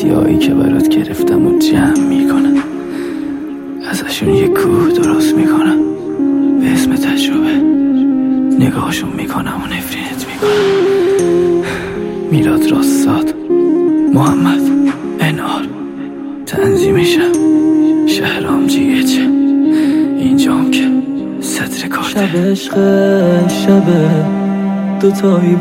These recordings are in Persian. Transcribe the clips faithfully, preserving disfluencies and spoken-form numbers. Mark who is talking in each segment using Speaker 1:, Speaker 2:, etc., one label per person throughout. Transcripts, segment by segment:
Speaker 1: هدیه‌هایی که برات گرفتم و جمع میکنم، ازشون یه کوه درست میکنم به اسم تجربه. نگاهشون میکنم و نفرینت میکنم. میلاد راستاد، محمد انار، تنظیمشم شهرام جیهچه، اینجام که صدر کارته.
Speaker 2: شب عشق شبه دوتایی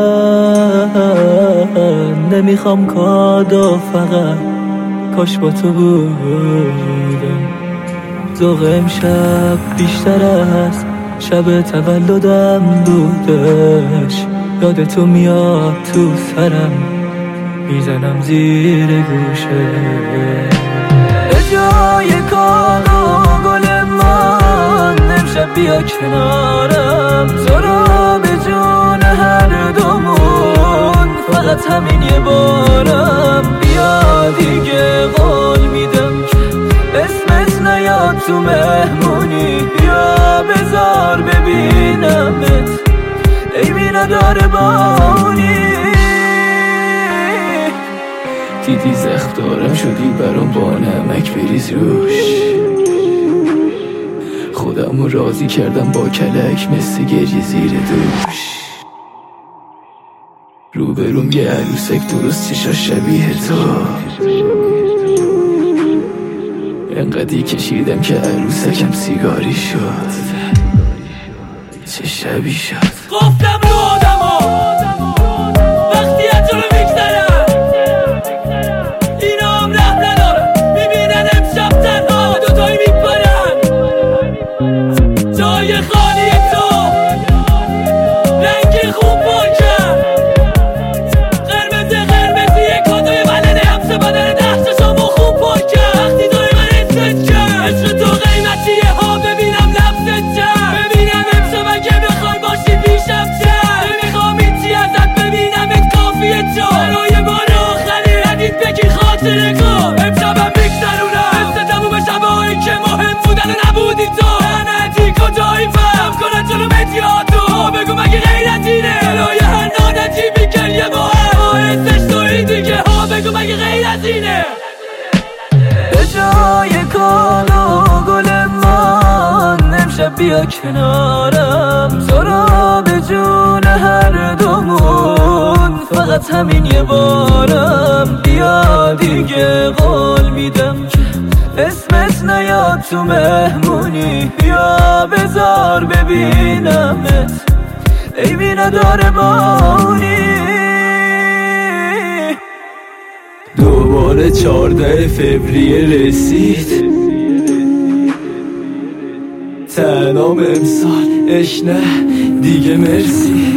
Speaker 2: بودن، نمیخوام کادو فقط کاش با تو بودم. ذوق امشب بیشتر از شب تولدم بودش، یاد تو میاد تو سرم میزنم زیر گوشه. به جای کادو گل من امشب بیا کنارم، تو را به جون هر دومون فقط همین یه بارم. بیا دیگه قول میدم که اسمت نیاد تو مهمونی، بیا بذار ببینمت ایمی نداره بانی.
Speaker 1: دیدی زخم دارم شدی برام با نمک بریز روش، خودمو راضی کردم با کلک مثل گریه زیر دوش. روبروم یه عروسک درست چشا شبیه تو، انقدی کشیدم که عروسکم سیگاری شد. چه شبی شد
Speaker 2: گفتم رو آدما وقتی از جلو میگذرم اینا هم رحم ندارم، میبینن امشب تنها دوتایی میپرن. جای خالی تو رنگ خوب پاکم، قرمز قرمزی یک کادوی ولده همسه بدن دست شما خوب پاکم. وقتی داره من اسمت کم عشق تو قیمتیه ها، ببینم لبست کم، ببینم امشب اگه بخوای باشی پیشم چم. نمیخوام هیچی ازت ببینم ات کافیه چا، برای بار آخری ردیت بگیر خاطره کن. امشبم میگذرونم مثل تموم شبایی که مهم بودن و نبودی تو. لعنتی کجایی فهم کنن جلو مدیاتو، بگو مگه غیر از اینه برای هر نادتی بیکن یه با حسش توی دیگه ها، بگو مگه غیر از اینه. به جای کادو گل من امشب بیا کنارم، تو را به جون هر دومون فقط همین یه بارم. بیا دیگه قول میدم که اسمت نیاد تو مهمونی، بیا بذار ببینمت ایمی نداره بانی.
Speaker 1: دوباره چهارده فوریه رسید، تنام امسال اش نه دیگه مرسی.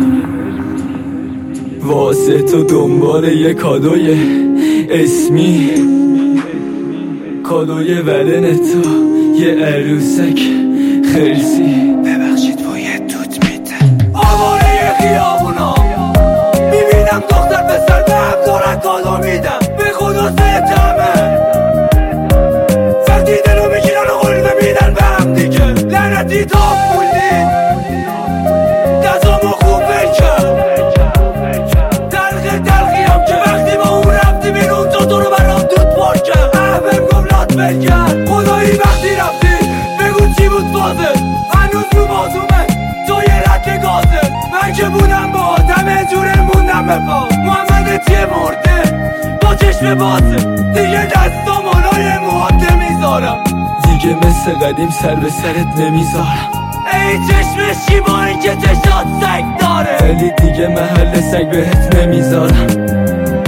Speaker 1: واسه تو دنبال یه کادوی اسمی، کادوی ولن تو یه عروسک خرسی.
Speaker 2: ببخشید باید توت میدن آواره خیابونا، میبینم دختر پسر به هم دارن کادو میدم، به خدا ستمه. وقتی دلو میگیرن و قلبه میدن به هم دیگه، لعنتی تا بودی دستامو خوب بکن. تلخ تلخی هم که وقتی با اون رفتی بیرون تو تو رو برام دود پارکن. احبم گملات بکن خدایی وقتی رفتی بگو چی بود فازه، هنوز رو بازومه تو یه رد گازه. من که بودم با آدم جوره موندم به پا، محمد چیه مرده با چشم بازه، دیگه دستام آلای موهات میذارم،
Speaker 1: دیگه مثل قدیم سر به سرت نمیذارم.
Speaker 2: ای چشم شیما این که چشات سگ داره،
Speaker 1: ولی دیگه محل سگ بهت نمیذارم.